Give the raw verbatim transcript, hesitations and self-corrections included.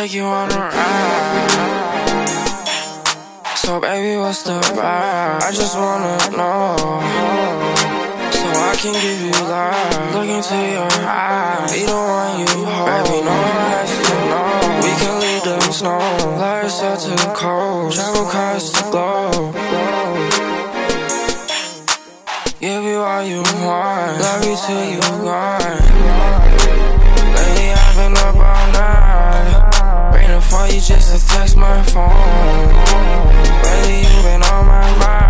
take you on a ride. So baby, what's the vibe? I just wanna know, so I can give you life. Look into your eyes, be the one you hold. Baby, no one has to know. We can leave the snow, fly yourself to the coast, travel across the globe. Give you all you want, love you till you gone. Lately I've been up all night, waiting for you just to text my phone. Lately you been on my mind.